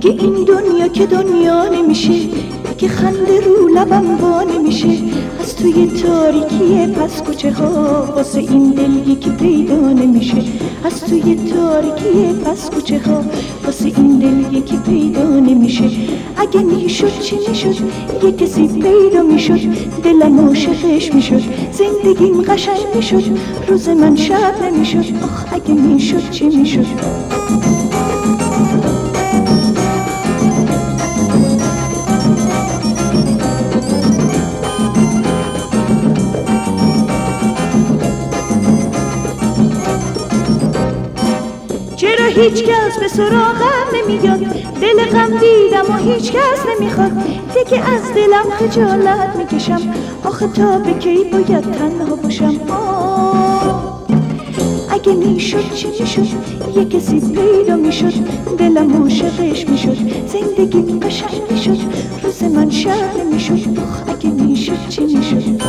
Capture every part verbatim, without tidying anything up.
دیگه این دنیا که دنیا نمیشه، دیگه خنده رو لبم وا نمیشه. از توی تاریکی پس کوچه ها واسه این دل یکی پیدا نمیشه. از توی تاریکی پس کوچه ها واسه این دل یکی پیدا نمیشه. اگه میشد چی میشد یه کسی پیدا میشد، دلم عاشقش میشد، زندگیم قشنگ میشد، روز من شب نمیشد. آخ اگه میشد چی میشد. چرا هیچ کس به سراغم نمیاد؟ دل غم دیدم و هیچ کس نمیخواد. دیگه از دلم خجالت میکشم، آخه تا به کی باید تنها باشم. آه اگه میشد چی میشد یه کسی پیدا میشد، دلم عاشقش میشد، زندگیم قشنگ میشد، روز من شب نمیشد. آخ اگه میشد چی میشد.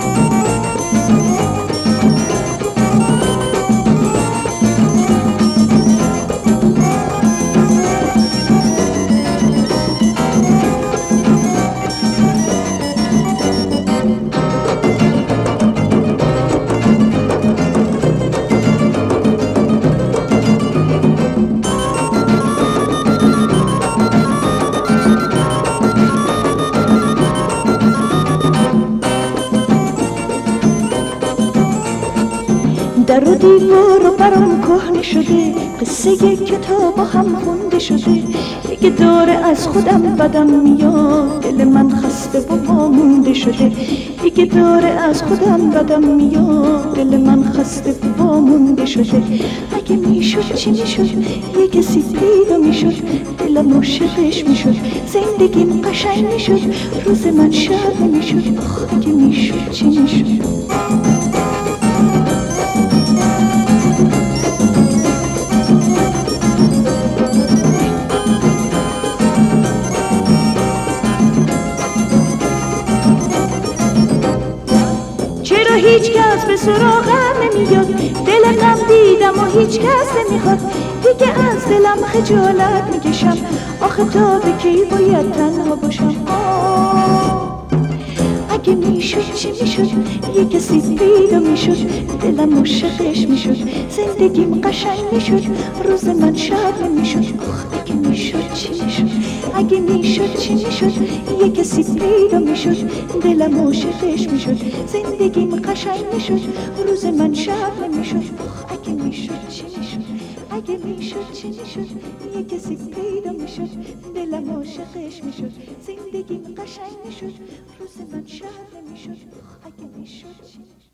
در و دیوار و برام کهنه شده، قصه یک کتاب هم خونده شده. دیگه داره از خودم بدم میاد، دل من خسته و وامونده شده. دیگه داره از خودم بدم میاد، دل من خسته و وامونده شده. اگه میشد چی میشد یه کسی پیدا میشد، دلم عاشقش میشد، زندگیم قشنگ میشد، روز من شب نمیشد. آخ اگه میشد چی میشد. چرا هیچ کس به سراغم نمیاد؟ دل غم دیدم و هیچ کس نمیخواد. دیگه از دلم خجالت میکشم، آخه تا به کی باید تنها باشم. آه اگه میشد چی میشد یه کسی پیدا میشد، دلم عاشقش میشد، زندگیم قشنگ میشد، روز من شب نمیشد. آخ اگه میشد چی میشد. اگه میشد چی میشد یه کسی پیدا میشد، دلم عاشقش میشد، زندگیم قشنگ میشد، روز من شب نمیشد. آخ اگه میشد چی میشد. اگه میشد چی میشد یه کسی پیدا میشد، دلم عاشقش میشد، زندگیم قشنگ میشد، روز من شب نمیشد. آخ اگه میشد چی میشد.